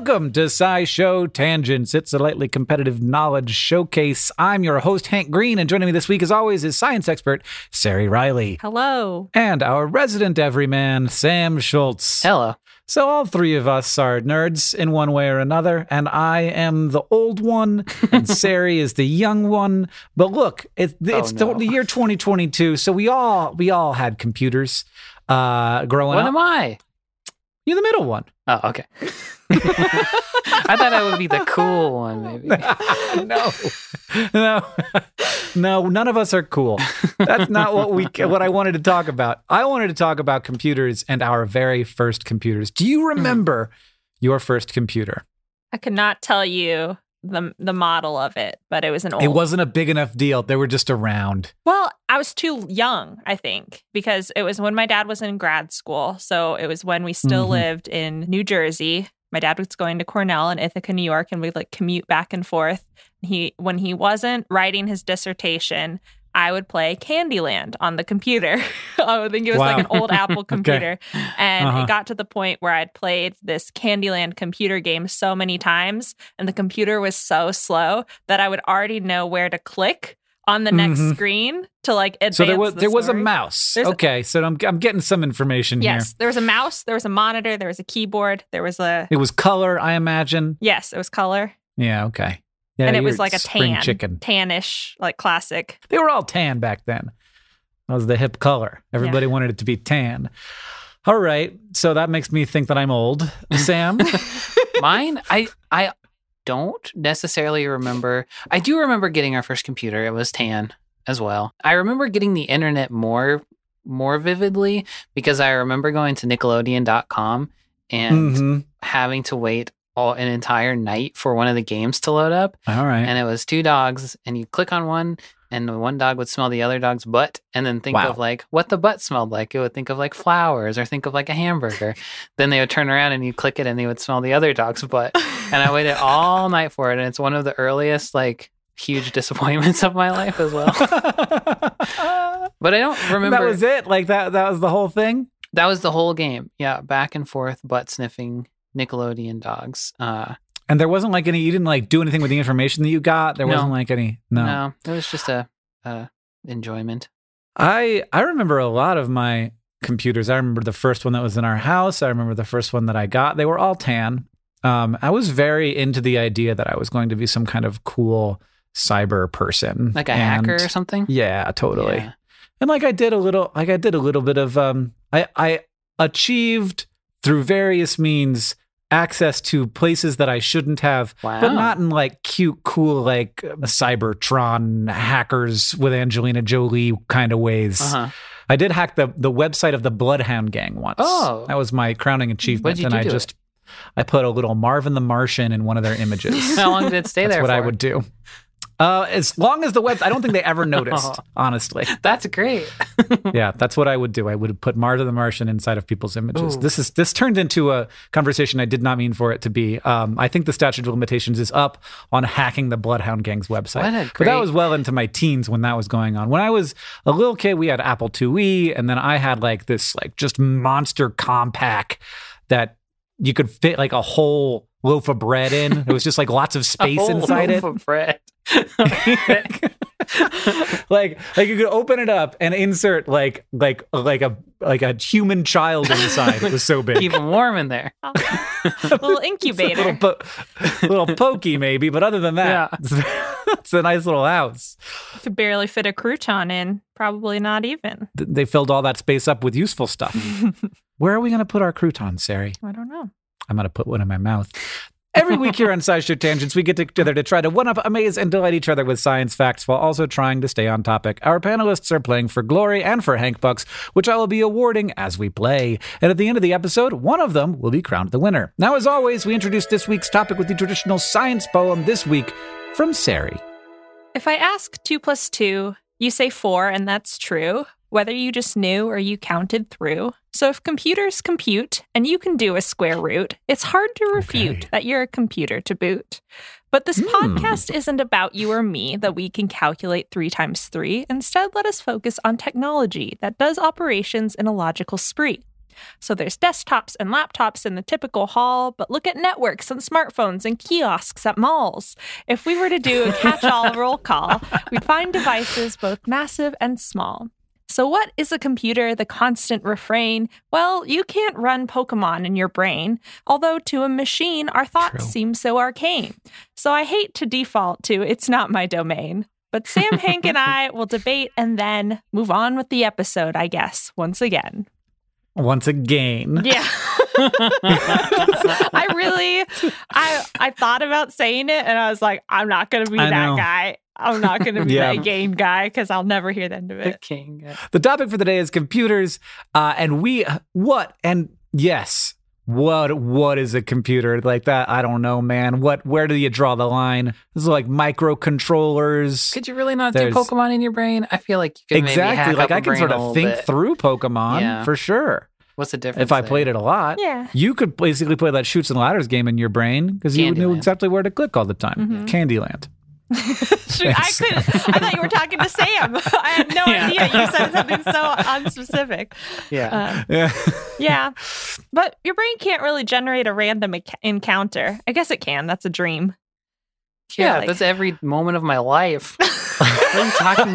Welcome to SciShow Tangents. It's a lightly competitive knowledge showcase. I'm your host, Hank Green, and joining me this week, as always, is science expert Sari Riley. Hello. And our resident everyman, Sam Schultz. Hello. So all three of us are nerds in one way or another, and I am the old one, and Sari is the young one. But look, it's the year 2022, so we all had computers growing up. What am I? You're the middle one. Oh, okay. I thought I would be the cool one, maybe. No, none of us are cool. That's not what I wanted to talk about. I wanted to talk about computers and our very first computers. Do you remember your first computer? I could not tell you the model of it, but it was an old. It wasn't a big enough deal. They were just around. Well, I was too young, I think, because it was when my dad was in grad school. So it was when we still lived in New Jersey. My dad was going to Cornell in Ithaca, New York, and we'd commute back and forth. When he wasn't writing his dissertation, I would play Candyland on the computer. I think it was like an old Apple computer. Okay. And it got to the point where I'd played this Candyland computer game so many times, and the computer was so slow that I would already know where to click on the next screen to advance. So there was a mouse. So I'm getting some information here. Yes, there was a mouse, there was a monitor, there was a keyboard, there was a... It was color, I imagine. Yes, it was color. Yeah, okay. Yeah, and it was like a chicken. Tannish, classic. They were all tan back then. That was the hip color. Everybody wanted it to be tan. All right, so that makes me think that I'm old. Sam? Mine, I don't necessarily remember. I do remember getting our first computer. It was tan as well. I remember getting the internet more vividly because I remember going to Nickelodeon.com and having to wait an entire night for one of the games to load up. All right. And it was two dogs, and you click on one, and the one dog would smell the other dog's butt, and then think of what the butt smelled like. It would think of flowers or think of a hamburger. Then they would turn around and you click it, and they would smell the other dog's butt. And I waited all night for it, and it's one of the earliest huge disappointments of my life as well. But I don't remember. That was it? That was the whole thing? That was the whole game. Yeah, back and forth, butt sniffing. Nickelodeon dogs. And there wasn't you didn't do anything with the information that you got? There wasn't any... No, it was just a enjoyment. I remember a lot of my computers. I remember the first one that was in our house. I remember the first one that I got. They were all tan. I was very into the idea that I was going to be some kind of cool cyber person. Like a hacker or something? Yeah, totally. Yeah. And I did a little bit of... I achieved through various means access to places that I shouldn't have, but not in cute, cool, Cybertron hackers with Angelina Jolie kind of ways. I did hack the website of the Bloodhound Gang once. Oh. That was my crowning achievement. What did you do? I put a little Marvin the Martian in one of their images. How long did it stay there for? That's what I would do. As long as the website, I don't think they ever noticed, honestly. That's great. Yeah, that's what I would do. I would put Marvin the Martian inside of people's images. Ooh. This turned into a conversation I did not mean for it to be. I think the statute of limitations is up on hacking the Bloodhound Gang's website. But that was well into my teens when that was going on. When I was a little kid, we had Apple IIe, and then I had this just monster Compaq that you could fit a whole loaf of bread in. It was just lots of space inside it. A loaf of bread. You could open it up and insert like a human child inside. It was so big. Even warm in there. A little incubator. little pokey maybe, but other than that, it's a nice little house. You could barely fit a crouton in. Probably not even. They filled all that space up with useful stuff. Where are we going to put our croutons, Sari? I don't know. I'm going to put one in my mouth. Every week here on SciShow Tangents, we get together to try to one-up, amaze, and delight each other with science facts while also trying to stay on topic. Our panelists are playing for glory and for Hank Bucks, which I will be awarding as we play. And at the end of the episode, one of them will be crowned the winner. Now, as always, we introduce this week's topic with the traditional science poem this week from Sari. If I ask 2 + 2, you say 4, and that's true, whether you just knew or you counted through. So if computers compute and you can do a square root, it's hard to refute that you're a computer to boot. But this podcast isn't about you or me that we can calculate 3 × 3. Instead, let us focus on technology that does operations in a logical spree. So there's desktops and laptops in the typical hall, but look at networks and smartphones and kiosks at malls. If we were to do a catch-all roll call, we'd find devices both massive and small. So what is a computer? The constant refrain? Well, you can't run Pokemon in your brain, although to a machine, our thoughts seem so arcane. So I hate to default to it's not my domain. But Sam, Hank, and I will debate and then move on with the episode, I guess, once again. Once again. Yeah. I thought about saying it, and I was like, I'm not going to be that guy. I'm not going to be that game guy because I'll never hear the end of it. The topic for the day is computers, what is a computer like that? I don't know, man. Where do you draw the line? This is like microcontrollers. Could you really not do Pokemon in your brain? I feel like you could maybe hack up I can sort of think through Pokemon for sure. What's the difference? If I played it a lot, you could basically play that Chutes and Ladders game in your brain because you knew exactly where to click all the time. Mm-hmm. Candyland. I thought you were talking to Sam. I had no idea. You said something so unspecific. Yeah. But your brain can't really generate a random encounter. I guess it can. That's a dream. Yeah, that's every moment of my life. What are you talking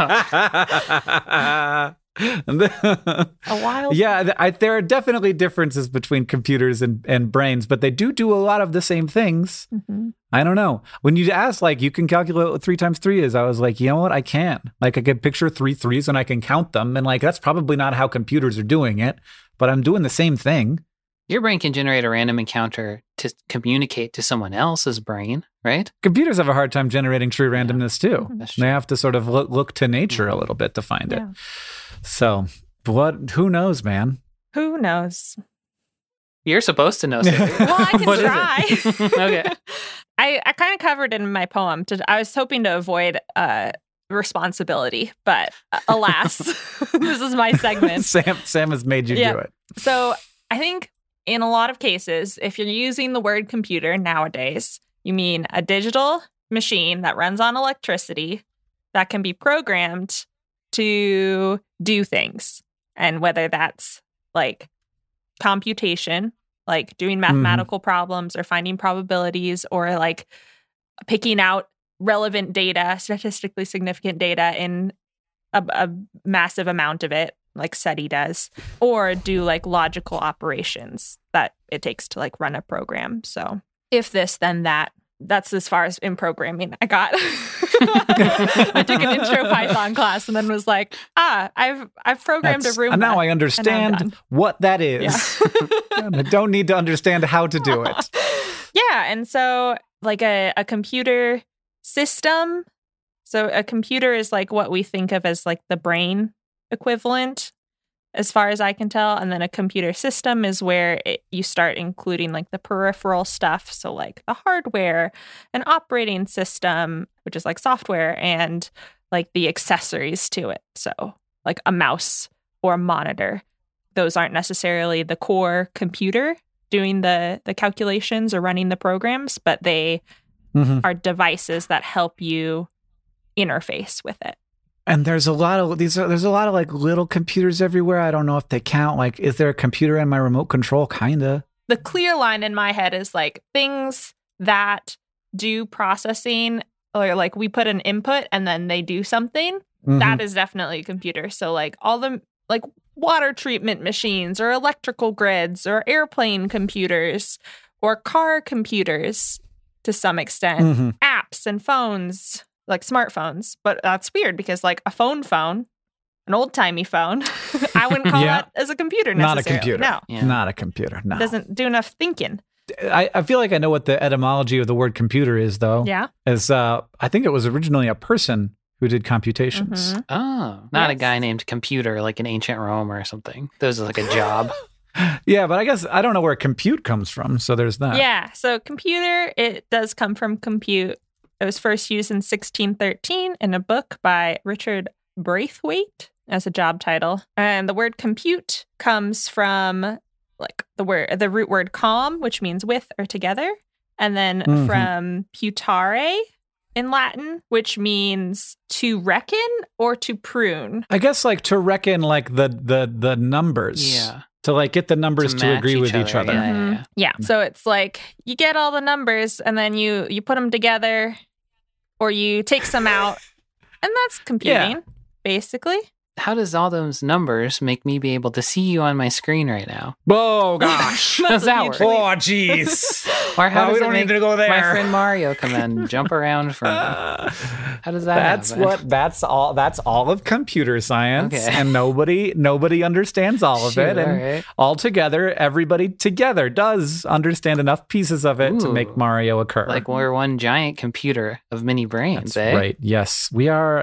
about? A wild. Yeah, there are definitely differences between computers and brains, but they do a lot of the same things. Mm-hmm. I don't know. When you asked, like, you can calculate what 3 times 3 is, I was like, you know what? I can. Like, I can picture 3 3s and I can count them. And, like, that's probably not how computers are doing it, but I'm doing the same thing. Your brain can generate a random encounter to communicate to someone else's brain, right? Computers have a hard time generating true randomness, too. Mm-hmm. They have to sort of look to nature a little bit to find it. So, who knows, man? Who knows? You're supposed to know something. Well, I can try. Okay. I kind of covered in my poem. I was hoping to avoid responsibility, but alas, this is my segment. Sam has made you do it. So I think in a lot of cases, if you're using the word computer nowadays, you mean a digital machine that runs on electricity that can be programmed to do things. And whether that's like computation, like doing mathematical problems or finding probabilities or like picking out relevant data, statistically significant data in a massive amount of it, like SETI does, or do like logical operations that it takes to like run a program. So if this, then that. That's as far as in programming I got. I took an intro Python class and then was like, I've programmed a Roomba. Now I understand what that is. Yeah. I don't need to understand how to do it. Yeah. And so like a computer system. So a computer is like what we think of as like the brain equivalent, as far as I can tell. And then a computer system is where you start including like the peripheral stuff. So like the hardware, an operating system, which is like software, and like the accessories to it. So like a mouse or a monitor. Those aren't necessarily the core computer doing the calculations or running the programs, but they are devices that help you interface with it. And there's a lot of there's a lot of like little computers everywhere. I don't know if they count. Like, is there a computer in my remote control? Kinda. The clear line in my head is like things that do processing, or like we put an input and then they do something. That is definitely a computer. So like all the like water treatment machines or electrical grids or airplane computers or car computers to some extent, apps and phones. Like smartphones, but that's weird because like a phone, an old-timey phone, I wouldn't call that as a computer necessarily. Not a computer. No. Yeah. Not a computer, no. It doesn't do enough thinking. I feel like I know what the etymology of the word computer is, though. Yeah. As I think it was originally a person who did computations. Oh, not a guy named Computer like in ancient Rome or something. That was like a job. Yeah, but I guess I don't know where compute comes from, so there's that. Yeah, so computer, it does come from compute. It was first used in 1613 in a book by Richard Braithwaite as a job title. And the word compute comes from like the root word com, which means with or together. And then from putare in Latin, which means to reckon or to prune. I guess like to reckon like the numbers. Yeah. to like get the numbers to agree with each other. Yeah. So it's like you get all the numbers and then you put them together or you take some out and that's computing, basically. How does all those numbers make me be able to see you on my screen right now? Oh, gosh. How does that work? Oh, jeez. Or how does we don't need to go there. My friend Mario come and jump around for me? How does that happen? That's all of computer science. Okay. And nobody understands all of it. And all together, everybody together does understand enough pieces of it to make Mario occur. Like we're one giant computer of many brains, That's right. Yes. We are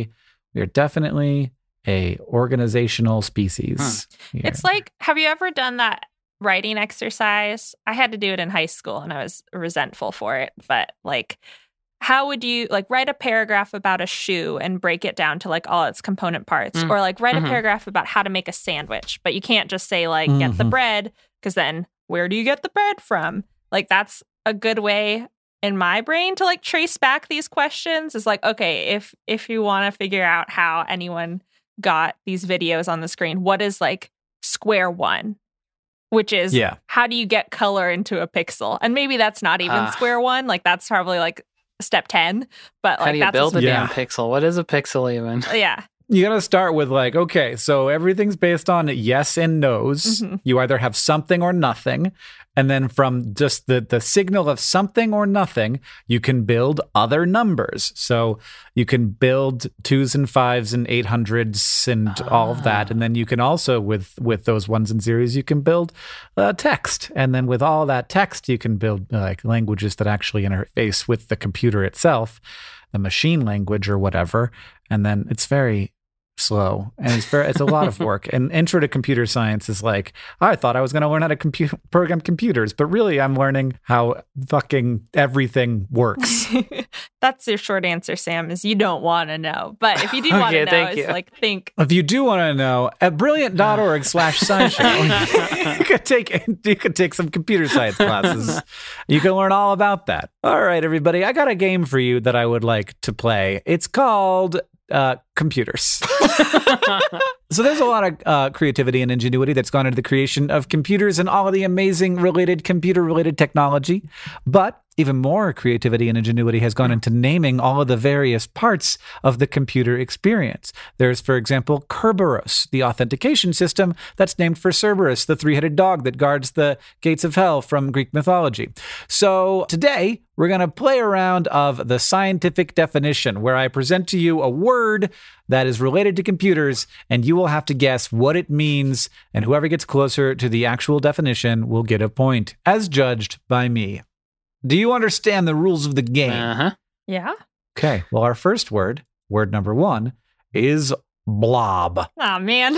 definitely a organizational species. It's like, have you ever done that writing exercise? I had to do it in high school and I was resentful for it. But like, how would you like write a paragraph about a shoe and break it down to like all its component parts, or like write a paragraph about how to make a sandwich? But you can't just say like get the bread, because then where do you get the bread from? Like that's a good way in my brain to like trace back these questions. Is like, okay, if you want to figure out how anyone got these videos on the screen, what is like square one, which is how do you get color into a pixel? And maybe that's not even square one, like that's probably like step 10, but like how do you build a damn pixel? What is a pixel even? You got to start with like, okay, so everything's based on yes and no's. You either have something or nothing. And then from just the signal of something or nothing, you can build other numbers. So you can build 2s and 5s and 800s and all of that. And then you can also, with those 1s and 0s, you can build text. And then with all that text, you can build like languages that actually interface with the computer itself, the machine language or whatever. And then it's very slow and it's a lot of work. And intro to computer science is like, I thought I was going to learn how to program computers, but really I'm learning how fucking everything works. That's your short answer, Sam, is you don't want to know. But if you do want to know, it's like think. If you do want to know, at brilliant.org/scishow, you could take some computer science classes. You can learn all about that. All right, everybody, I got a game for you that I would like to play. It's called computers. So there's a lot of creativity and ingenuity that's gone into the creation of computers and all of the amazing computer-related technology. But even more creativity and ingenuity has gone into naming all of the various parts of the computer experience. There's, for example, Kerberos, the authentication system that's named for Cerberus, the three-headed dog that guards the gates of hell from Greek mythology. So today, we're going to play a round of the scientific definition, where I present to you a word that is related to computers, and you will have to guess what it means, and whoever gets closer to the actual definition will get a point, as judged by me. Do you understand the rules of the game? Yeah. Okay, well, our first word number 1, is blob. Oh, man.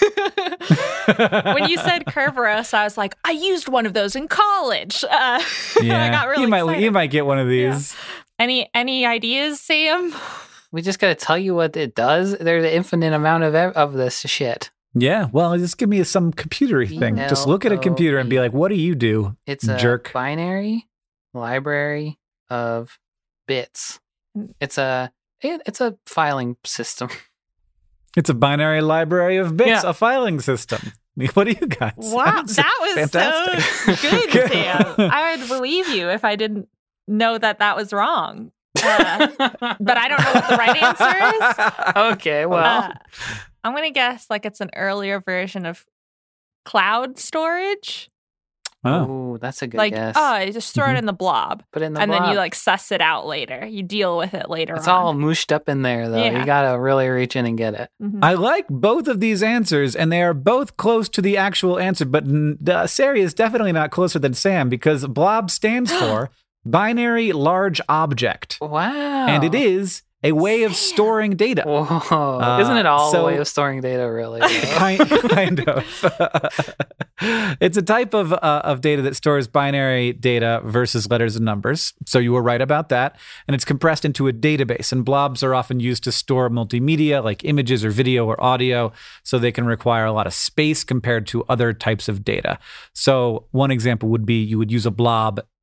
When you said Kerberos, I was like, I used one of those in college. I got really excited. You might get one of these. Yeah. Any ideas, Sam? We just got to tell you what it does. There's an infinite amount of this shit. Yeah, well, just give me some computery thing. Just look at a computer and be like, what do you do, It's jerk? A binary library of bits. It's a filing system. It's a binary library of bits, a filing system. What do you got? Wow, that was fantastic. So good, Sam. I would believe you if I didn't know that was wrong. But I don't know what the right answer is. Okay, well. I'm going to guess like it's an earlier version of cloud storage. Oh, that's a good guess. You just throw it in the blob. Put it in the blob. And then you like suss it out later. You deal with it later It's all mooshed up in there, though. Yeah. You got to really reach in and get it. Mm-hmm. I like both of these answers, and they are both close to the actual answer, but Sari is definitely not closer than Sam, because blob stands for binary large object. Wow. And it is a way of storing data. Whoa. Isn't it all a way of storing data, really? kind of. It's a type of data that stores binary data versus letters and numbers. So you were right about that. And it's compressed into a database. And blobs are often used to store multimedia, like images or video or audio. So they can require a lot of space compared to other types of data. So one example would be you would use a blob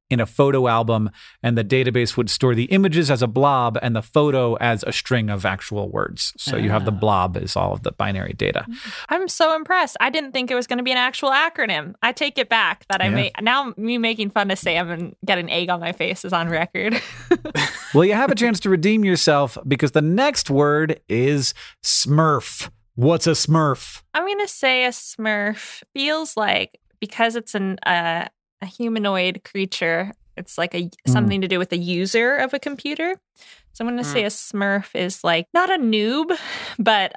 in a photo album, and the database would store the images as a blob and the photo as a string of actual words. So you have the blob is all of the binary data. I'm so impressed. I didn't think it was going to be an actual acronym. I take it back that now me making fun of Sam and getting egg on my face is on record. Well, you have a chance to redeem yourself because the next word is Smurf. What's a Smurf? I'm going to say a Smurf feels like, because it's a humanoid creature, it's like something to do with the user of a computer. So I'm going to say a Smurf is like not a noob, but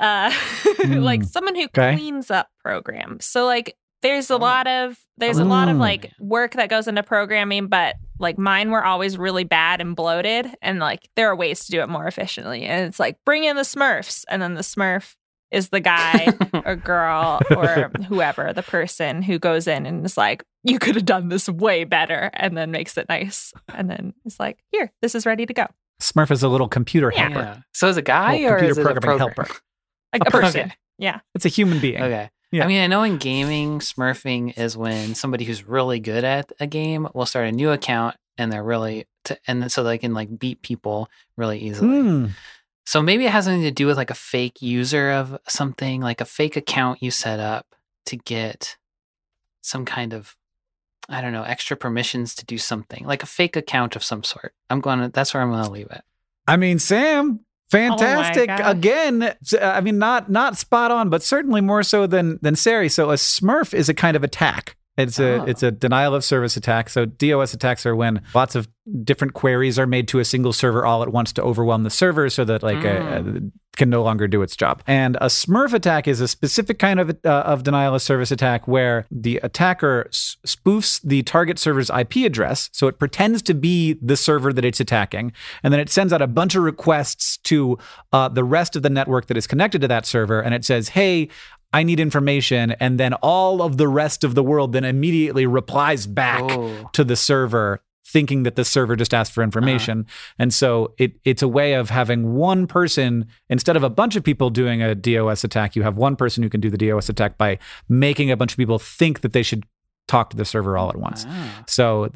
like someone who cleans up programs. So like there's a lot of like work that goes into programming, but like mine were always really bad and bloated, and like there are ways to do it more efficiently. And it's like bring in the Smurfs, and then the Smurf is the guy or girl or whoever, the person who goes in and is like, you could have done this way better, and then makes it nice. And then it's like, here, this is ready to go. Smurf is a little computer helper. Yeah. So is it a guy or is it a programming helper? Like a person. Okay. Yeah. It's a human being. Okay. Yeah. I mean, I know in gaming, smurfing is when somebody who's really good at a game will start a new account and they're really, and so they can like beat people really easily. So maybe it has something to do with like a fake user of something, like a fake account you set up to get some kind of, I don't know, extra permissions to do something, like a fake account of some sort. That's where I'm going to leave it. I mean, Sam, fantastic. Again, I mean, not spot on, but certainly more so than Sari. So a Smurf is a kind of attack. It's a denial of service attack. So DOS attacks are when lots of different queries are made to a single server all at once to overwhelm the server so that like can no longer do its job. And a Smurf attack is a specific kind of denial of service attack where the attacker spoofs the target server's IP address. So it pretends to be the server that it's attacking. And then it sends out a bunch of requests to the rest of the network that is connected to that server. And it says, hey, I need information. And then all of the rest of the world then immediately replies back to the server, thinking that the server just asked for information. And so it's a way of having one person, instead of a bunch of people doing a DOS attack, you have one person who can do the DOS attack by making a bunch of people think that they should talk to the server all at once. So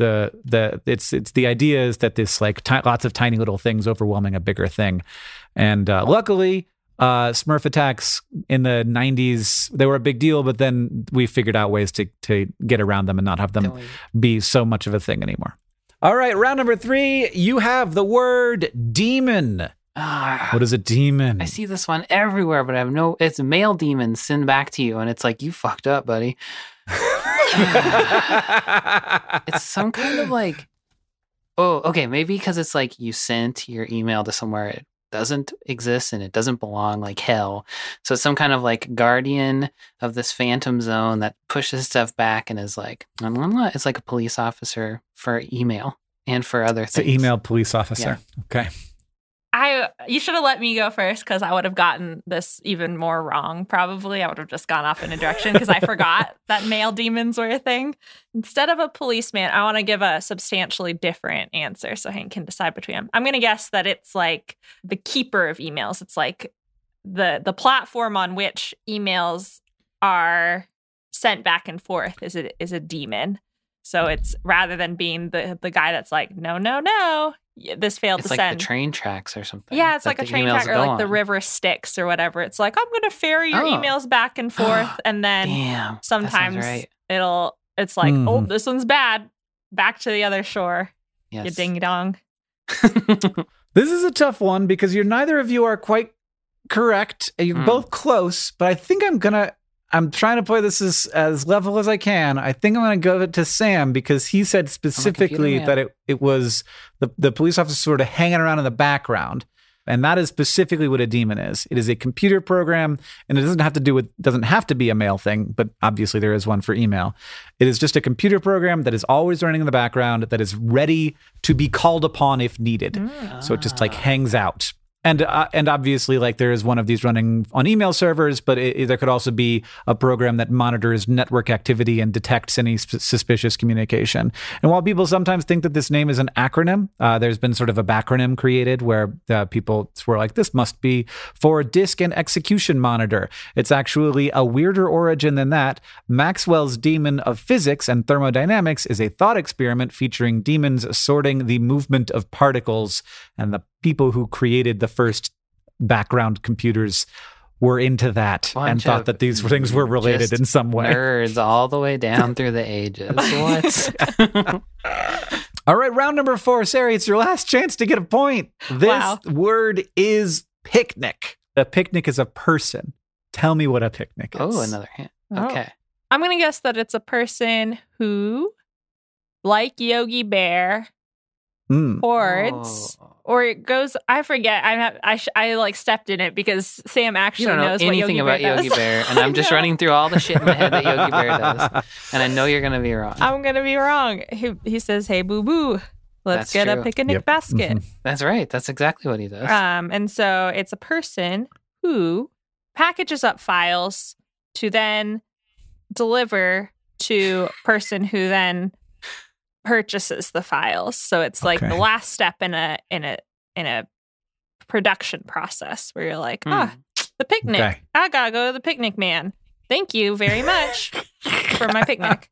the idea is that this like lots of tiny little things overwhelming a bigger thing. And luckily, Smurf attacks in the 90s, they were a big deal, but then we figured out ways to get around them and not have them be so much of a thing anymore. All right, round number 3, you have the word demon. What is a demon? I see this one everywhere, but it's male demon, send back to you. And it's like, you fucked up, buddy. It's some kind of like, maybe because it's like you sent your email to somewhere it doesn't exist and it doesn't belong, like hell. So it's some kind of like guardian of this phantom zone that pushes stuff back and is like, it's like a police officer for email and for other things. It's an email police officer. Yeah. Okay. You should have let me go first because I would have gotten this even more wrong. Probably I would have just gone off in a direction because I forgot that male demons were a thing. Instead of a policeman, I want to give a substantially different answer so Hank can decide between them. I'm going to guess that it's like the keeper of emails. It's like the platform on which emails are sent back and forth is a demon. So it's rather than being the guy that's like, no. This failed to send. It's like the train tracks or something. Yeah, it's like a train track or like the river Styx or whatever. It's like, I'm going to ferry your emails back and forth. And then sometimes it's like, this one's bad. Back to the other shore. Yes. You ding dong. This is a tough one because neither of you are quite correct. You're both close, but I think I'm trying to play this as level as I can. I think I'm going to go to Sam because he said specifically that it was the police officer sort of hanging around in the background. And that is specifically what a demon is. It is a computer program, and it doesn't have to be a mail thing, but obviously there is one for email. It is just a computer program that is always running in the background that is ready to be called upon if needed. So it just like hangs out. And obviously, like, there is one of these running on email servers, but there could also be a program that monitors network activity and detects any suspicious communication. And while people sometimes think that this name is an acronym, there's been sort of a backronym created where people were like, this must be for Disk and Execution Monitor. It's actually a weirder origin than that. Maxwell's Demon of Physics and Thermodynamics is a thought experiment featuring demons sorting the movement of particles, and the people who created the first background computers were into that and thought that these things were related in some way. Nerds all the way down through the ages. What? All right, round number 4. Sari, it's your last chance to get a point. This word is picnic. A picnic is a person. Tell me what a picnic is. Oh, another hint. Okay. I'm going to guess that it's a person who, like Yogi Bear, hoards, or it goes, I forget. I like stepped in it because Sam actually knows anything what about Yogi Bear, and I'm just running through all the shit in my head that Yogi Bear does, and I know you're going to be wrong. I'm going to be wrong. He says, "Hey, boo boo, let's get a picnic basket." Mm-hmm. That's right. That's exactly what he does. And so it's a person who packages up files to then deliver to a person who then purchases the files. So it's like the last step in a production process where you're like, the picnic. Okay. I gotta go to the picnic man. Thank you very much for my picnic.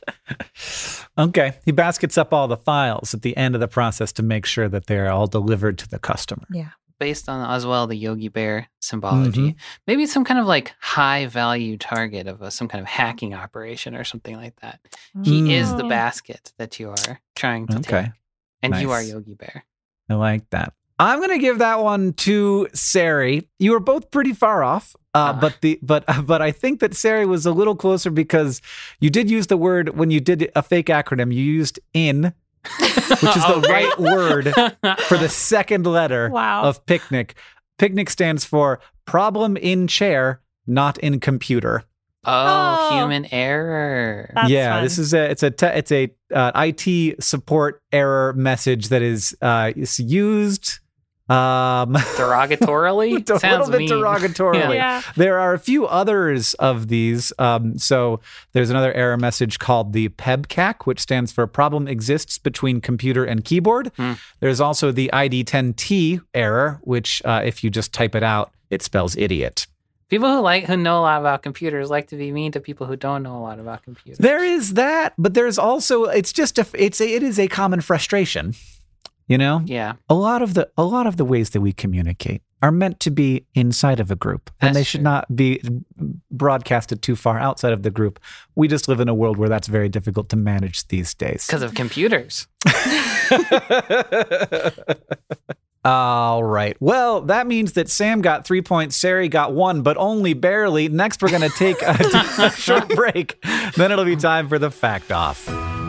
Okay. He baskets up all the files at the end of the process to make sure that they're all delivered to the customer. Yeah. Based on as well the Yogi Bear symbology, maybe it's some kind of like high value target of some kind of hacking operation or something like that. He is the basket that you are trying to take, and you are Yogi Bear. I like that. I'm going to give that one to Sari. You were both pretty far off, but I think that Sari was a little closer because you did use the word when you did a fake acronym. You used in. Which is the right word for the second letter of picnic. Picnic stands for problem in chair, not in computer. Human error. That's fun. This is it's a IT support error message that is used derogatorily. A little bit derogatorily. Yeah. There are a few others of these. So there's another error message called the PEBCAC, which stands for problem exists between computer and keyboard. There's also the ID10T error, which if you just type it out, it spells idiot. People who know a lot about computers like to be mean to people who don't know a lot about computers. There is that, but there's also it is a common frustration. You know? Yeah. A lot of the ways that we communicate are meant to be inside of a group, and they should not be broadcasted too far outside of the group. We just live in a world where that's very difficult to manage these days. Because of computers. All right. Well, that means that Sam got 3 points, Sari got 1, but only barely. Next, we're going to take a short break. Then it'll be time for the Fact Off.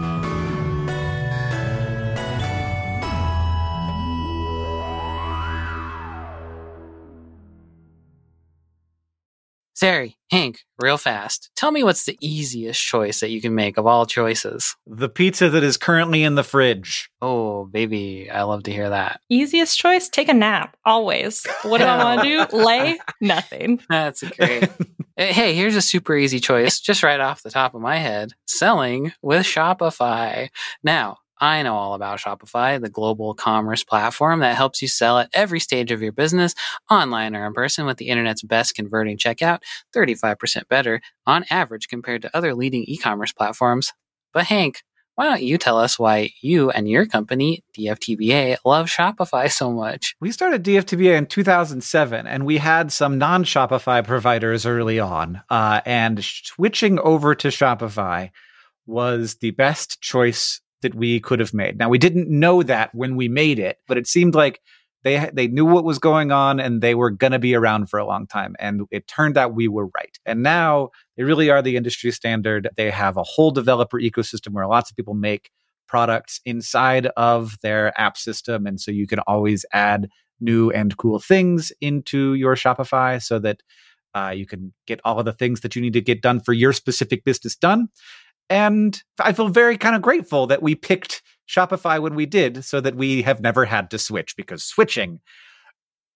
Sari, Hank, real fast. Tell me what's the easiest choice that you can make of all choices. The pizza that is currently in the fridge. Oh, baby, I love to hear that. Easiest choice? Take a nap, always. What do I want to do? Lay? Nothing. That's great. Hey, here's a super easy choice, just right off the top of my head. Selling with Shopify. Now, I know all about Shopify, the global commerce platform that helps you sell at every stage of your business, online or in person, with the internet's best converting checkout, 35% better on average compared to other leading e-commerce platforms. But Hank, why don't you tell us why you and your company, DFTBA, love Shopify so much? We started DFTBA in 2007, and we had some non-Shopify providers early on, and switching over to Shopify was the best choice that we could have made. Now, we didn't know that when we made it, but it seemed like they knew what was going on and they were going to be around for a long time. And it turned out we were right. And now they really are the industry standard. They have a whole developer ecosystem where lots of people make products inside of their app system. And so you can always add new and cool things into your Shopify so that you can get all of the things that you need to get done for your specific business done. And I feel very kind of grateful that we picked Shopify when we did, so that we have never had to switch, because switching,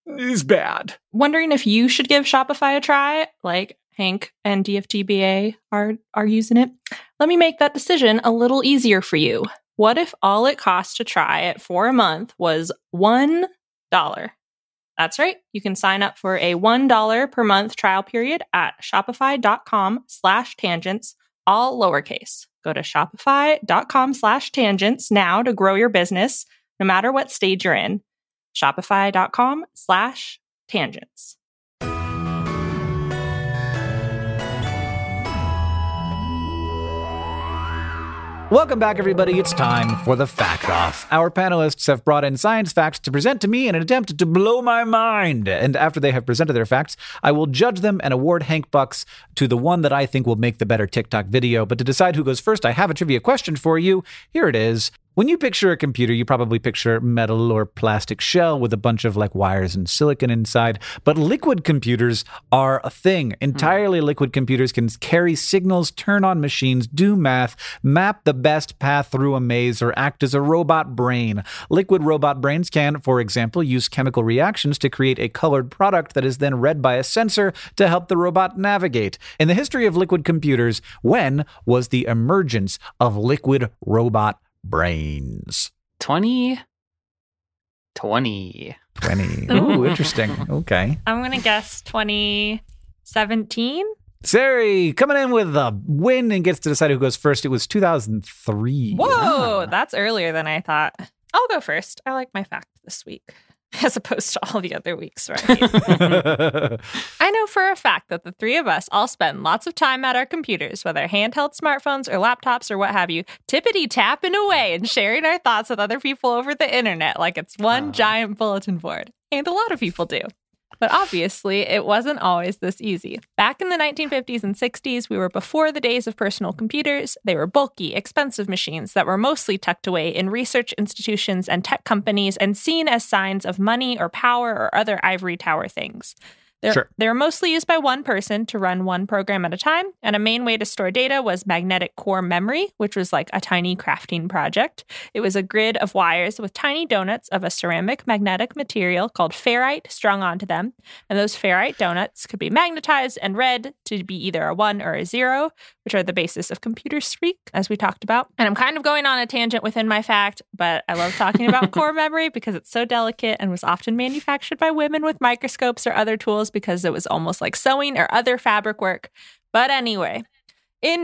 is bad. Wondering if you should give Shopify a try, like Hank and DFTBA are using it? Let me make that decision a little easier for you. What if all it costs to try it for a month was $1? That's right. You can sign up for a $1 per month trial period at shopify.com/tangents, all lowercase. Go to shopify.com/tangents now to grow your business, no matter what stage you're in. Shopify.com/tangents. Welcome back, everybody. It's time for the Fact Off. Our panelists have brought in science facts to present to me in an attempt to blow my mind. And after they have presented their facts, I will judge them and award Hank Bucks to the one that I think will make the better TikTok video. But to decide who goes first, I have a trivia question for you. Here it is. When you picture a computer, you probably picture metal or plastic shell with a bunch of like wires and silicon inside. But liquid computers are a thing. Entirely liquid computers can carry signals, turn on machines, do math, map the best path through a maze, or act as a robot brain. Liquid robot brains can, for example, use chemical reactions to create a colored product that is then read by a sensor to help the robot navigate. In the history of liquid computers, when was the emergence of liquid robot brains? 2020. Ooh, interesting. Okay. I'm going to guess 2017. Sari coming in with a win and gets to decide who goes first. It was 2003. Whoa, that's earlier than I thought. I'll go first. I like my fact this week, as opposed to all the other weeks, right? I know for a fact that the three of us all spend lots of time at our computers, whether handheld smartphones or laptops or what have you, tippity-tapping away and sharing our thoughts with other people over the internet like it's one giant bulletin board. And a lot of people do. But obviously, it wasn't always this easy. Back in the 1950s and 60s, we were before the days of personal computers. They were bulky, expensive machines that were mostly tucked away in research institutions and tech companies and seen as signs of money or power or other ivory tower things. They were mostly used by one person to run one program at a time, and a main way to store data was magnetic core memory, which was like a tiny crafting project. It was a grid of wires with tiny donuts of a ceramic magnetic material called ferrite strung onto them, and those ferrite donuts could be magnetized and read to be either a 1 or a 0, which are the basis of computer speak, as we talked about. And I'm kind of going on a tangent within my fact, but I love talking about core memory because it's so delicate and was often manufactured by women with microscopes or other tools because it was almost like sewing or other fabric work. But anyway, in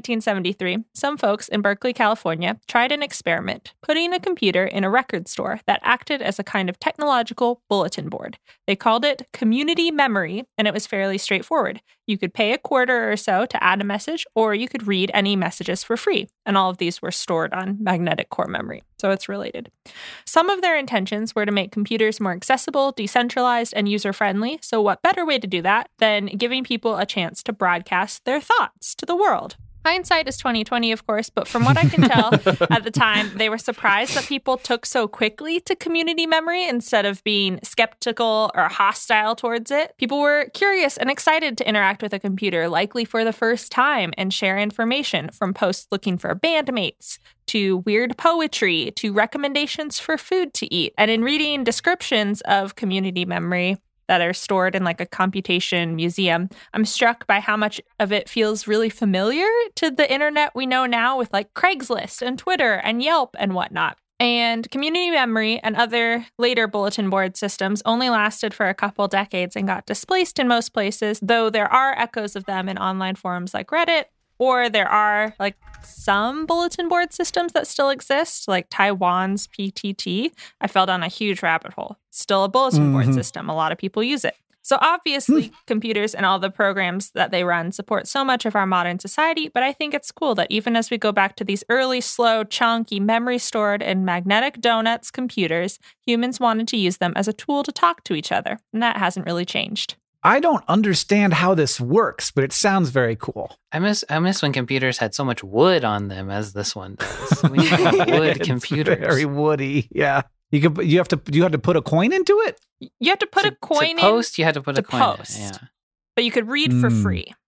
1973, some folks in Berkeley, California, tried an experiment, putting a computer in a record store that acted as a kind of technological bulletin board. They called it community memory, and it was fairly straightforward. You could pay $0.25 or so to add a message, or you could read any messages for free. And all of these were stored on magnetic core memory. So it's related. Some of their intentions were to make computers more accessible, decentralized, and user-friendly. So what better way to do that than giving people a chance to broadcast their thoughts to the world? Hindsight is 2020, of course, but from what I can tell, at the time, they were surprised that people took so quickly to community memory instead of being skeptical or hostile towards it. People were curious and excited to interact with a computer, likely for the first time, and share information, from posts looking for bandmates to weird poetry to recommendations for food to eat. And in reading descriptions of community memory that are stored in like a computation museum, I'm struck by how much of it feels really familiar to the internet we know now with like Craigslist and Twitter and Yelp and whatnot. And community memory and other later bulletin board systems only lasted for a couple decades and got displaced in most places, though there are echoes of them in online forums like Reddit, or there are like some bulletin board systems that still exist, like Taiwan's PTT. I fell down a huge rabbit hole. It's still a bulletin board system. A lot of people use it. So obviously, computers and all the programs that they run support so much of our modern society, but I think it's cool that even as we go back to these early, slow, chunky, memory-stored in magnetic donuts computers, humans wanted to use them as a tool to talk to each other, and that hasn't really changed. I don't understand how this works, but it sounds very cool. I miss when computers had so much wood on them as this one does. We have wood computers. Very woody, yeah. You have to put a coin into it? You have to put a coin in. To post, you had to put a coin in. Yeah. But you could read for free.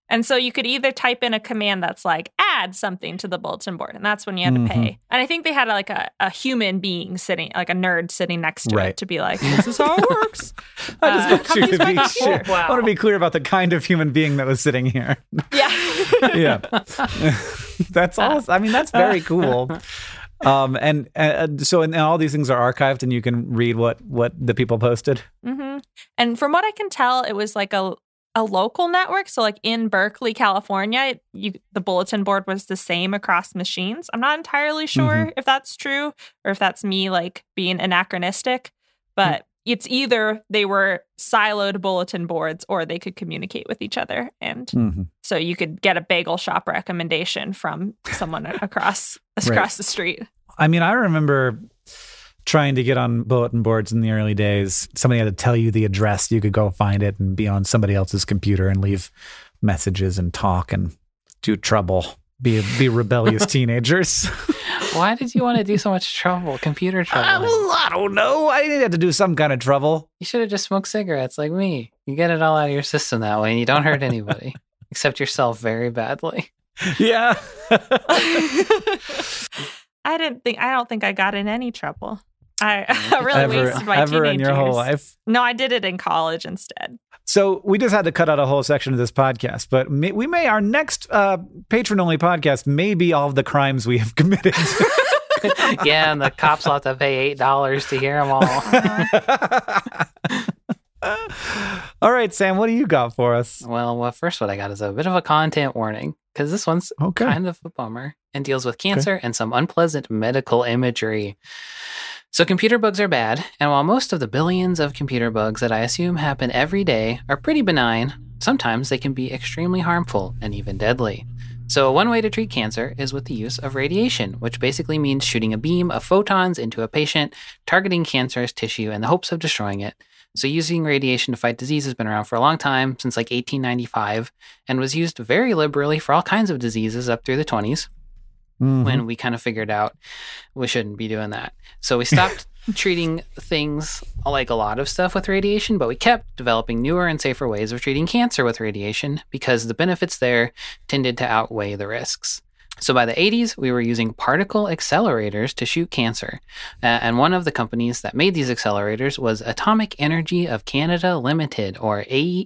And so you could either type in a command that's like, add something to the bulletin board, and that's when you had to pay. And I think they had like a human being sitting, like a nerd sitting next to it to be like, this is how it works. I just want you to be sure. Wow. I want to be clear about the kind of human being that was sitting here. Yeah. Yeah. That's awesome. I mean, that's very cool. And so all these things are archived, and you can read what the people posted. Mm-hmm. And from what I can tell, it was like a local network. So like in Berkeley, California, the bulletin board was the same across machines. I'm not entirely sure if that's true or if that's me like being anachronistic, but it's either they were siloed bulletin boards or they could communicate with each other. And so you could get a bagel shop recommendation from someone across the street. I mean, I remember trying to get on bulletin boards in the early days. Somebody had to tell you the address. You could go find it and be on somebody else's computer and leave messages and talk and do trouble. Be rebellious teenagers. Why did you want to do so much trouble? Computer trouble? I don't know. I had to do some kind of trouble. You should have just smoked cigarettes like me. You get it all out of your system that way and you don't hurt anybody except yourself very badly. Yeah. I don't think I got in any trouble. I really wasted my teenage in your years. whole life? No, I did it in college instead. So we just had to cut out a whole section of this podcast, but our next patron-only podcast may be all of the crimes we have committed. Yeah, and the cops will have to pay $8 to hear them all. All right, Sam, what do you got for us? Well, first what I got is a bit of a content warning, because this one's kind of a bummer and deals with cancer and some unpleasant medical imagery. So computer bugs are bad, and while most of the billions of computer bugs that I assume happen every day are pretty benign, sometimes they can be extremely harmful and even deadly. So one way to treat cancer is with the use of radiation, which basically means shooting a beam of photons into a patient, targeting cancerous tissue in the hopes of destroying it. So using radiation to fight disease has been around for a long time, since like 1895, and was used very liberally for all kinds of diseases up through the 20s. When we kind of figured out we shouldn't be doing that. So we stopped treating things like a lot of stuff with radiation, but we kept developing newer and safer ways of treating cancer with radiation because the benefits there tended to outweigh the risks. So by the 80s, we were using particle accelerators to shoot cancer. And one of the companies that made these accelerators was Atomic Energy of Canada Limited, or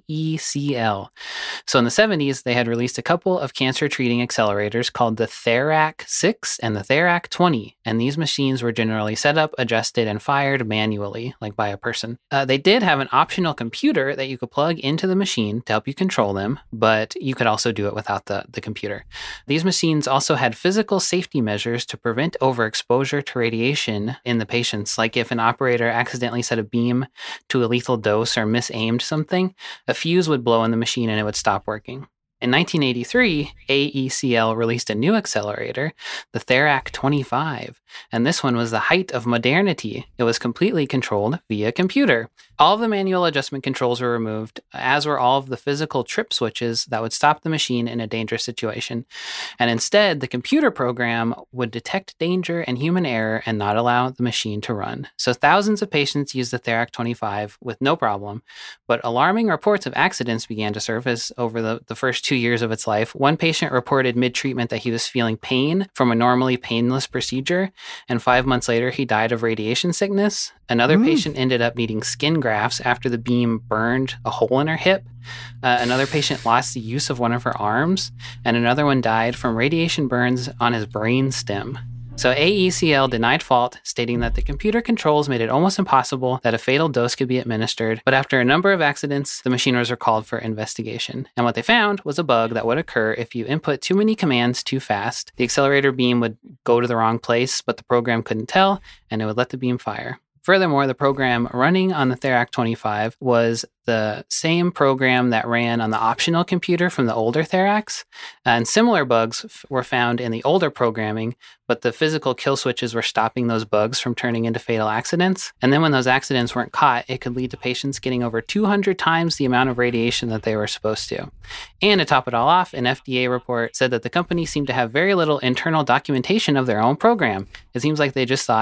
AECL. So in the 70s, they had released a couple of cancer-treating accelerators called the Therac 6 and the Therac 20. And these machines were generally set up, adjusted, and fired manually, like by a person. They did have an optional computer that you could plug into the machine to help you control them, but you could also do it without the computer. These machines also had physical safety measures to prevent overexposure to radiation in the patients. Like if an operator accidentally set a beam to a lethal dose or misaimed something, a fuse would blow in the machine and it would stop working. In 1983, AECL released a new accelerator, the Therac 25, and this one was the height of modernity. It was completely controlled via computer. All of the manual adjustment controls were removed, as were all of the physical trip switches that would stop the machine in a dangerous situation. And instead, the computer program would detect danger and human error and not allow the machine to run. So thousands of patients used the Therac 25 with no problem, but alarming reports of accidents began to surface over the first 2 years of its life. One patient reported mid-treatment that he was feeling pain from a normally painless procedure, and 5 months later, he died of radiation sickness. Another patient ended up needing skin grafts after the beam burned a hole in her hip. Another patient lost the use of one of her arms, and another one died from radiation burns on his brain stem. So AECL denied fault, stating that the computer controls made it almost impossible that a fatal dose could be administered, but after a number of accidents, the machine was recalled for investigation. And what they found was a bug that would occur if you input too many commands too fast. The accelerator beam would go to the wrong place, but the program couldn't tell, and it would let the beam fire. Furthermore, the program running on the Therac 25 was the same program that ran on the optional computer from the older Theracs, and similar bugs were found in the older programming, but the physical kill switches were stopping those bugs from turning into fatal accidents. And then when those accidents weren't caught, it could lead to patients getting over 200 times the amount of radiation that they were supposed to. And to top it all off, an FDA report said that the company seemed to have very little internal documentation of their own program. It seems like they just thought,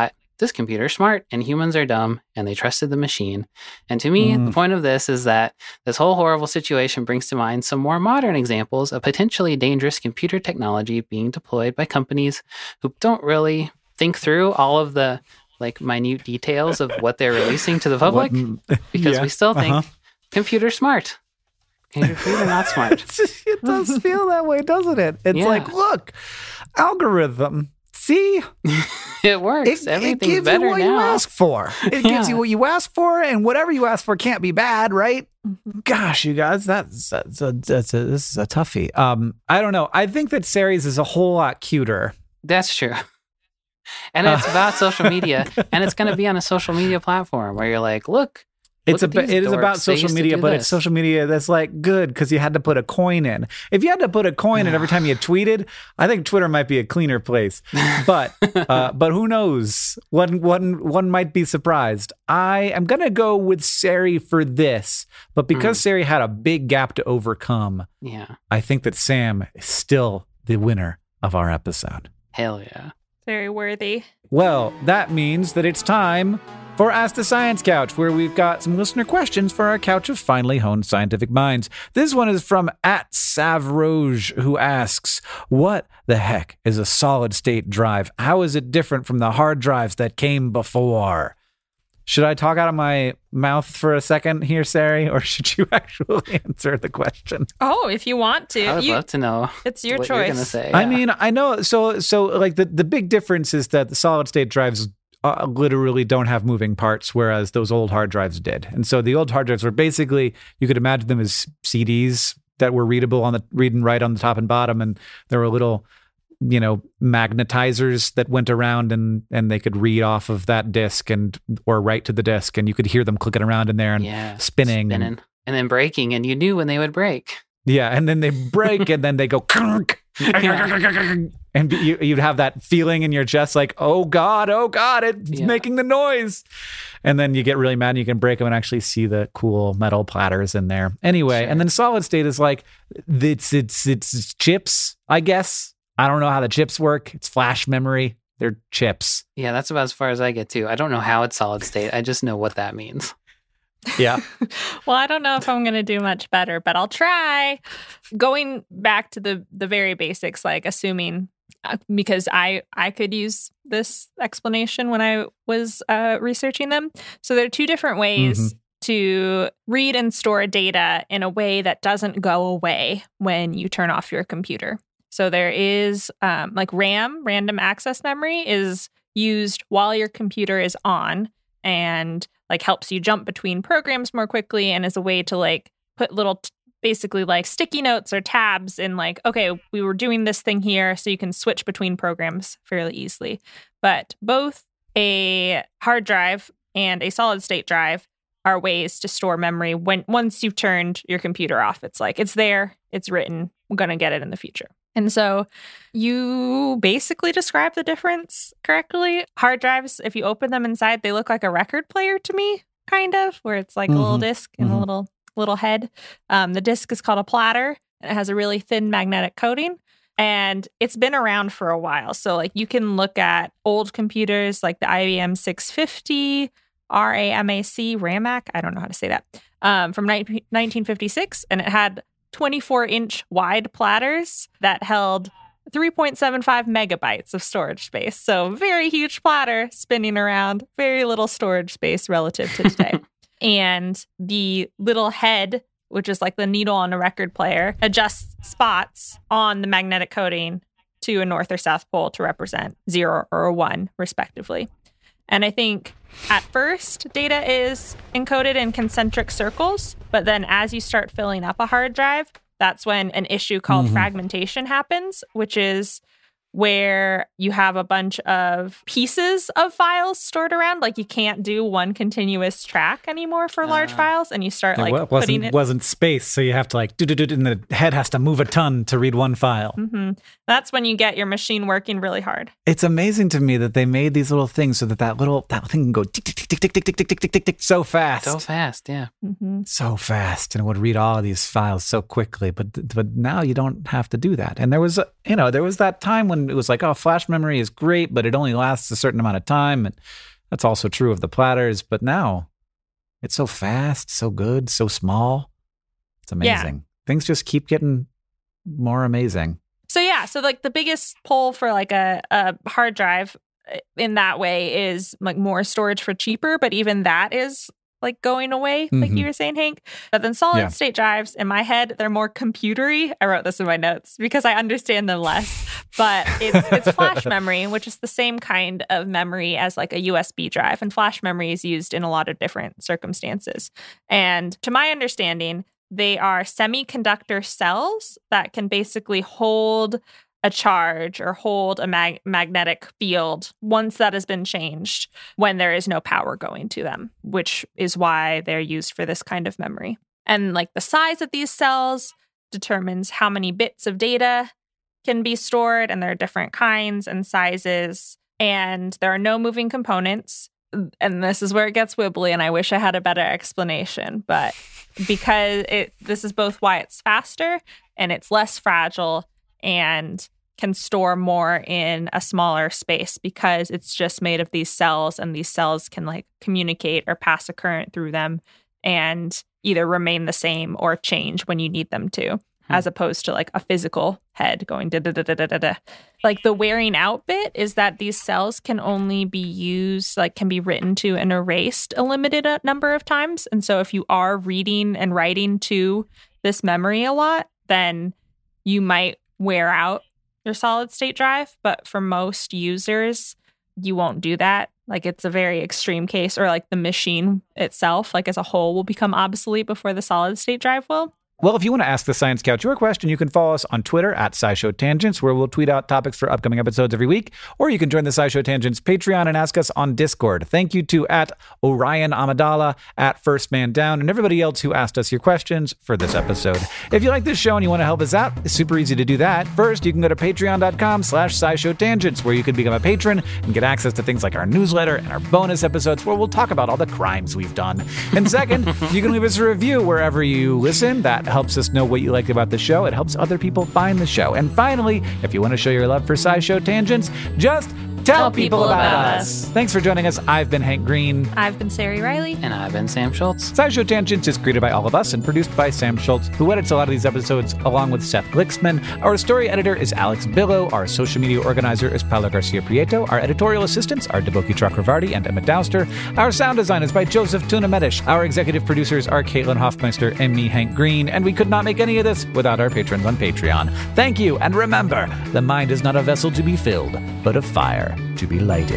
this computer is smart and humans are dumb and they trusted the machine. And to me, the point of this is that this whole horrible situation brings to mind some more modern examples of potentially dangerous computer technology being deployed by companies who don't really think through all of the like minute details of what they're releasing to the public because we still think computer's smart. Computer not smart. It does feel that way, doesn't it? It's like, look, algorithm. See? It works. Everything's it gives better you what now. you ask for. It gives you what you ask for, and whatever you ask for can't be bad, right? Gosh, you guys, this is a toughie. I don't know. I think that Ceres is a whole lot cuter. That's true. And it's about social media, and it's going to be on a social media platform where you're like, look. It is about social media, but it's social media that's like good because you had to put a coin in. If you had to put a coin in every time you tweeted, I think Twitter might be a cleaner place. But who knows? One might be surprised. I am gonna go with Sari for this, but because Sari had a big gap to overcome, I think that Sam is still the winner of our episode. Hell yeah! Very worthy. Well, that means that it's time for Ask the Science Couch, where we've got some listener questions for our couch of finely honed scientific minds. This one is from @Savroge, who asks, what the heck is a solid-state drive? How is it different from the hard drives that came before? Should I talk out of my mouth for a second here, Sari, or should you actually answer the question? Oh, if you want to. I would love to know. It's your what choice. You're gonna say. I mean, I know. So like the big difference is that the solid-state drives literally don't have moving parts, whereas those old hard drives did. And so the old hard drives were basically, you could imagine them as CDs that were readable on the read and write on the top and bottom. And there were little, magnetizers that went around and they could read off of that disc or write to the disc. And you could hear them clicking around in there and spinning. And then breaking. And you knew when they would break. Yeah. And then they break and then they go, and you'd have that feeling in your chest like, oh God, it's making the noise. And then you get really mad and you can break them and actually see the cool metal platters in there. Anyway, and then solid state is like, it's chips, I guess. I don't know how the chips work. It's flash memory. They're chips. Yeah, that's about as far as I get too. I don't know how it's solid state. I just know what that means. Yeah. Well, I don't know if I'm going to do much better, but I'll try. Going back to the very basics, like assuming, because I could use this explanation when I was researching them. So there are two different ways to read and store data in a way that doesn't go away when you turn off your computer. So there is like RAM, random access memory, is used while your computer is on and like helps you jump between programs more quickly and is a way to like put little basically like sticky notes or tabs in like, okay, we were doing this thing here, so you can switch between programs fairly easily. But both a hard drive and a solid state drive are ways to store memory once you've turned your computer off. It's like, it's there, it's written, I'm going to get it in the future. And so you basically describe the difference correctly. Hard drives, if you open them inside, they look like a record player to me, kind of, where it's like a little disc and a little head. The disc is called a platter, and it has a really thin magnetic coating. And it's been around for a while. So like you can look at old computers like the IBM 650, RAMAC, I don't know how to say that, from 1956. And it had 24-inch wide platters that held 3.75 megabytes of storage space. So very huge platter spinning around, very little storage space relative to today. And the little head, which is like the needle on a record player, adjusts spots on the magnetic coating to a north or south pole to represent 0 or 1, respectively. And I think at first, data is encoded in concentric circles, but then as you start filling up a hard drive, that's when an issue called fragmentation happens, which is where you have a bunch of pieces of files stored around. Like you can't do one continuous track anymore for large files, and you start like putting it. Wasn't space, so you have to like do, and the head has to move a ton to read one file. That's when you get your machine working really hard. It's amazing to me that they made these little things so that thing can go tick tick tick tick tick tick tick tick tick tick tick so fast. So fast, yeah. So fast, and it would read all of these files so quickly. But now you don't have to do that. And there was that time when everyone was like, oh, flash memory is great, but it only lasts a certain amount of time. And that's also true of the platters. But now it's so fast, so good, so small. It's amazing. Yeah. Things just keep getting more amazing. So like the biggest pull for like a hard drive in that way is like more storage for cheaper, but even that is like going away, like you were saying, Hank. But then solid state drives, in my head, they're more computery. I wrote this in my notes because I understand them less. But it's flash memory, which is the same kind of memory as like a USB drive. And flash memory is used in a lot of different circumstances. And to my understanding, they are semiconductor cells that can basically hold a charge or hold a magnetic field once that has been changed when there is no power going to them, which is why they're used for this kind of memory. And like the size of these cells determines how many bits of data can be stored, and there are different kinds and sizes, and there are no moving components. And this is where it gets wibbly, and I wish I had a better explanation, but because this is both why it's faster and it's less fragile and can store more in a smaller space, because it's just made of these cells, and these cells can like communicate or pass a current through them and either remain the same or change when you need them to, as opposed to like a physical head going da-da-da-da-da-da. Like the wearing out bit is that these cells can only be used, like can be written to and erased a limited number of times. And so if you are reading and writing to this memory a lot, then you might wear out your solid state drive. But for most users, you won't do that. Like it's a very extreme case, or like the machine itself, like as a whole, will become obsolete before the solid state drive will. Well, if you want to ask the Science Couch your question, you can follow us on Twitter at SciShow Tangents, where we'll tweet out topics for upcoming episodes every week. Or you can join the SciShow Tangents Patreon and ask us on Discord. Thank you to at Orion Amadala, at First Man Down, and everybody else who asked us your questions for this episode. If you like this show and you want to help us out, it's super easy to do that. First, you can go to patreon.com/SciShow Tangents, where you can become a patron and get access to things like our newsletter and our bonus episodes, where we'll talk about all the crimes we've done. And second, you can leave us a review wherever you listen. That helps us know what you liked about the show. It helps other people find the show. And finally, if you want to show your love for SciShow Tangents, just tell people about us. Thanks for joining us. I've been Hank Green. I've been Sari Riley. And I've been Sam Schultz. SciShow Tangents is created by all of us and produced by Sam Schultz, who edits a lot of these episodes along with Seth Glixman. Our story editor is Alex Billow. Our social media organizer is Paolo Garcia Prieto. Our editorial assistants are Deboki Chakravarti and Emma Dowster. Our sound design is by Joseph Tuna-Medish. Our executive producers are Caitlin Hoffmeister and me, Hank Green. And we could not make any of this without our patrons on Patreon. Thank you. And remember, the mind is not a vessel to be filled, but a fire to be lighted.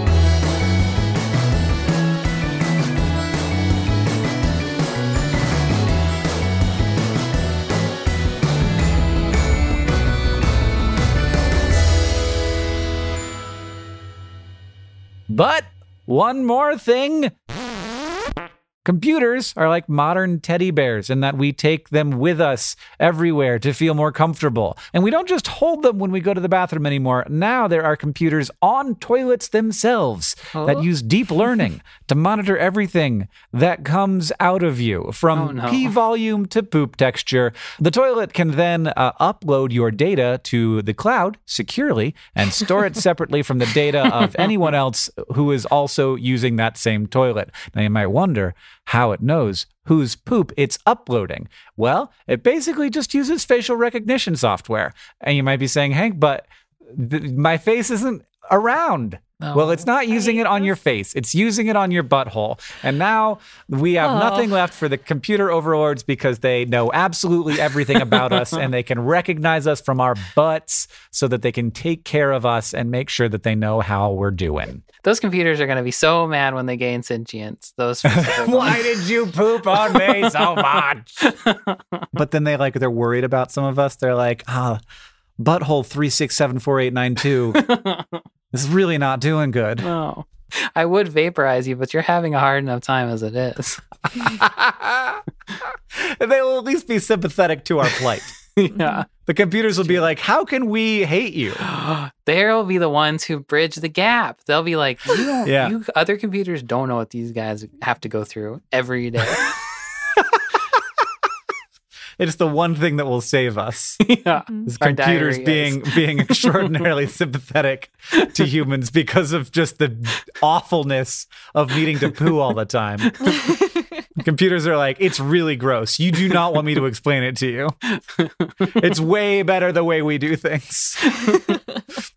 But one more thing. Computers are like modern teddy bears in that we take them with us everywhere to feel more comfortable. And we don't just hold them when we go to the bathroom anymore. Now there are computers on toilets themselves that use deep learning to monitor everything that comes out of you, from pee volume to poop texture. The toilet can then upload your data to the cloud securely and store it separately from the data of anyone else who is also using that same toilet. Now you might wonder how it knows whose poop it's uploading. Well, it basically just uses facial recognition software. And you might be saying, Hank, but my face isn't around. Oh, well, it's not using it on your face. It's using it on your butthole. And now we have nothing left for the computer overlords, because they know absolutely everything about us, and they can recognize us from our butts so that they can take care of us and make sure that they know how we're doing. Those computers are going to be so mad when they gain sentience. Those. Why did you poop on me so much? But then they're worried about some of us. They're like, butthole 3674892. This is really not doing good. No. I would vaporize you, but you're having a hard enough time as it is. They will at least be sympathetic to our plight. Yeah. The computers will be like, how can we hate you? They'll be the ones who bridge the gap. They'll be like, you other computers don't know what these guys have to go through every day. It's the one thing that will save us. Yeah. Is computers being extraordinarily sympathetic to humans because of just the awfulness of needing to poo all the time. Computers are like, it's really gross. You do not want me to explain it to you. It's way better the way we do things.